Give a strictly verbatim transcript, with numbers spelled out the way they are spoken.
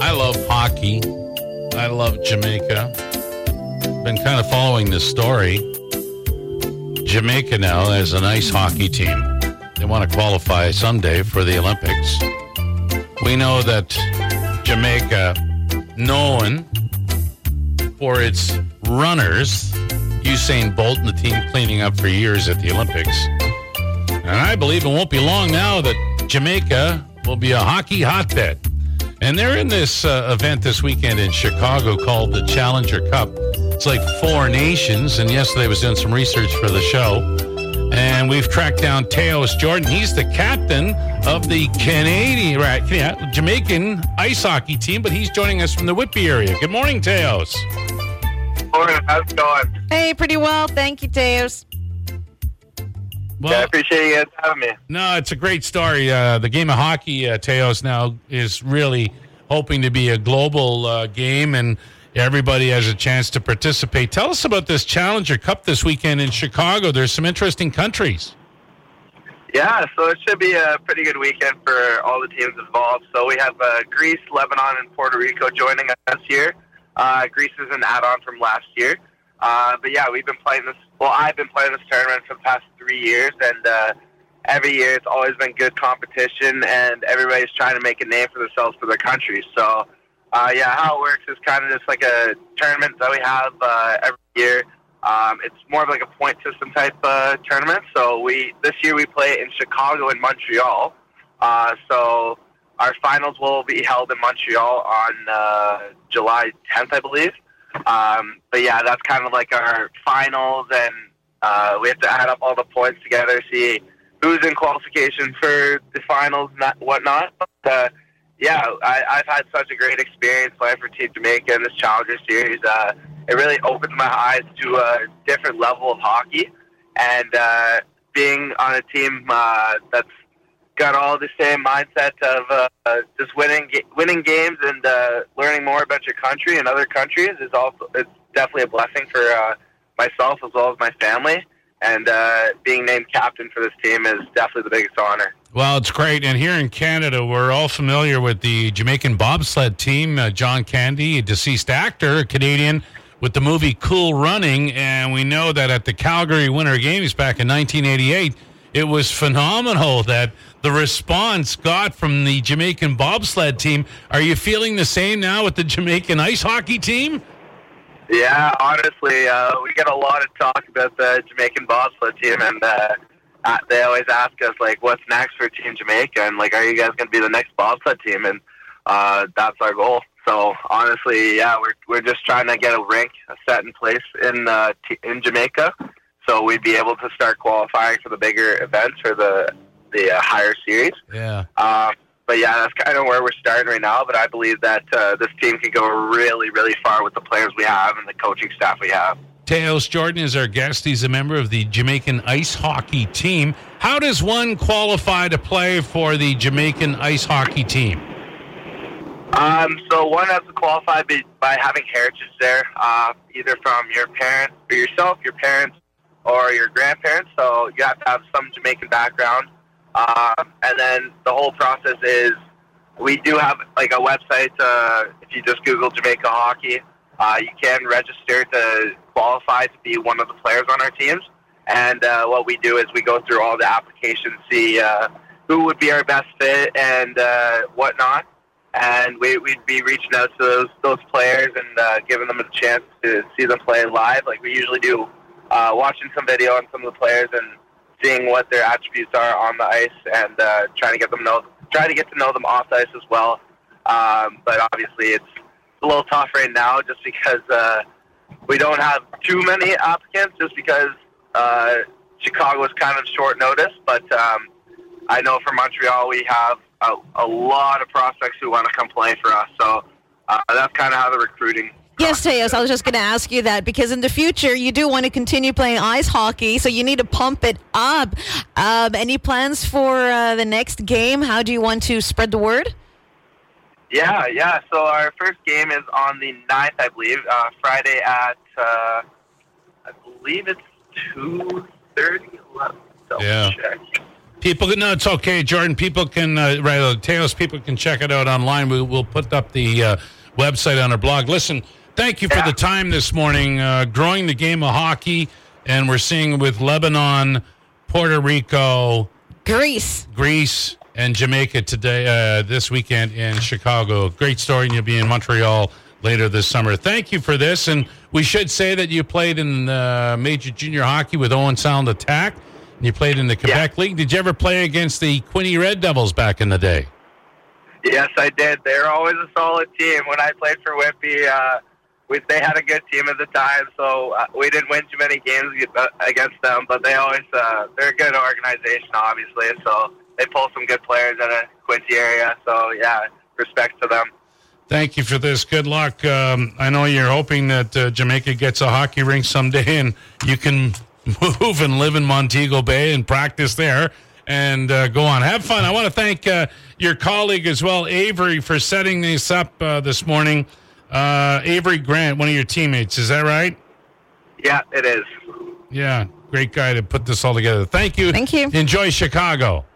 I love hockey. I love Jamaica. Been kind of following this story. Jamaica now has an ice hockey team. They want to qualify someday for the Olympics. We know that Jamaica, known for its runners, Usain Bolt and the team cleaning up for years at the Olympics. And I believe it won't be long now that Jamaica will be a hockey hotbed. And they're in this uh, event this weekend in Chicago called the Challenger Cup. It's like four nations, and yesterday I was doing some research for the show. And we've tracked down Teos Jordan. He's the captain of the Canadian, right, yeah, Jamaican ice hockey team, but he's joining us from the Whitby area. Good morning, Teos. Morning, how's it going? Hey, pretty well. Thank you, Teos. Well, yeah, I appreciate you guys having me. No, it's a great story. Uh, the game of hockey, uh, Teos, now is really hoping to be a global uh, game, and everybody has a chance to participate. Tell us about this Challenger Cup this weekend in Chicago. There's some interesting countries. Yeah, so it should be a pretty good weekend for all the teams involved. So we have uh, Greece, Lebanon, and Puerto Rico joining us this year. Uh, Greece is an add-on from last year. Uh, but yeah, we've been playing this, well, I've been playing this tournament for the past three years, and uh, every year it's always been good competition, and everybody's trying to make a name for themselves for their country. So, uh, yeah, how it works is kind of just like a tournament that we have uh, every year. Um, it's more of like a point system type uh, tournament. So we this year we play in Chicago and Montreal. Uh, so our finals will be held in Montreal on uh, July tenth, I believe. Um, but yeah, that's kind of like our finals, and uh, we have to add up all the points together, see who's in qualification for the finals and that, whatnot. But uh, yeah, I, I've had such a great experience playing for Team Jamaica in this Challenger Series. Uh, it really opened my eyes to a different level of hockey, and uh, being on a team uh, that's got all the same mindset of uh, just winning winning games and uh, learning more about your country and other countries is also it's definitely a blessing for uh, myself as well as my family. And uh, being named captain for this team is definitely the biggest honor. Well, it's great. And here in Canada, we're all familiar with the Jamaican bobsled team. Uh, John Candy, a deceased actor, a Canadian, with the movie Cool Running. And we know that at the Calgary Winter Games back in nineteen eighty-eight, it was phenomenal that the response got from the Jamaican bobsled team. Are you feeling the same now with the Jamaican ice hockey team? Yeah, honestly, uh, we get a lot of talk about the Jamaican bobsled team, and uh, uh, they always ask us, like, what's next for Team Jamaica? And, like, are you guys going to be the next bobsled team? And uh, that's our goal. So, honestly, yeah, we're we're just trying to get a rink set in place in uh, t- in Jamaica, so we'd be able to start qualifying for the bigger events or the the uh, higher series. Yeah. Um, but yeah, that's kind of where we're starting right now. But I believe that uh, this team can go really, really far with the players we have and the coaching staff we have. Teos Jordan is our guest. He's a member of the Jamaican ice hockey team. How does one qualify to play for the Jamaican ice hockey team? Um, so one has to qualify by, by having heritage there, uh, either from your parents, or yourself, your parents, or your grandparents. So you have to have some Jamaican background. Um, and then the whole process is we do have like a website. Uh, if you just Google Jamaica Hockey, uh, you can register to qualify to be one of the players on our teams. And uh, what we do is we go through all the applications, see uh, who would be our best fit and uh, whatnot. And we, we'd be reaching out to those those players and uh, giving them a chance to see them play live, like we usually do, uh, watching some video on some of the players and seeing what their attributes are on the ice, and uh, trying to get them know, try to get to know them off the ice as well. Um, but obviously, it's a little tough right now, just because uh, we don't have too many applicants, just because uh, Chicago is kind of short notice. But um, I know for Montreal, we have a, a lot of prospects who want to come play for us. So uh, that's kind of how the recruiting. Yes, Teos, I was just going to ask you that, because in the future you do want to continue playing ice hockey, so you need to pump it up. Um, any plans for uh, the next game? How do you want to spread the word? Yeah, yeah. So our first game is on the ninth, I believe, uh, Friday at, uh, I believe it's two thirty. Yeah. Check. People, no, it's okay, Jordan. People can, uh, right, Teos, people can check it out online. We, we'll put up the uh, website on our blog. Listen, thank you for Yeah. the time this morning, uh, growing the game of hockey, and we're seeing with Lebanon, Puerto Rico, Greece. Greece, and Jamaica today, uh, this weekend in Chicago. Great story, and you'll be in Montreal later this summer. Thank you for this, and we should say that you played in uh, major junior hockey with Owen Sound Attack. You played in the Quebec League. Did you ever play against the Quinte Red Devils back in the day? Yes, I did. They were always a solid team. When I played for Whitby, uh, we, they had a good team at the time, so uh, we didn't win too many games against them, but they always, uh, they're a good organization, obviously, so they pull some good players in the Quinte area, so yeah, respect to them. Thank you for this. Good luck. Um, I know you're hoping that uh, Jamaica gets a hockey rink someday, and you can move and live in Montego Bay and practice there and uh, go on. Have fun. I want to thank uh, your colleague as well, Avery, for setting this up uh, this morning. Uh, Avery Grant, one of your teammates. Is that right? Yeah, it is. Yeah, great guy to put this all together. Thank you. Thank you. Enjoy Chicago.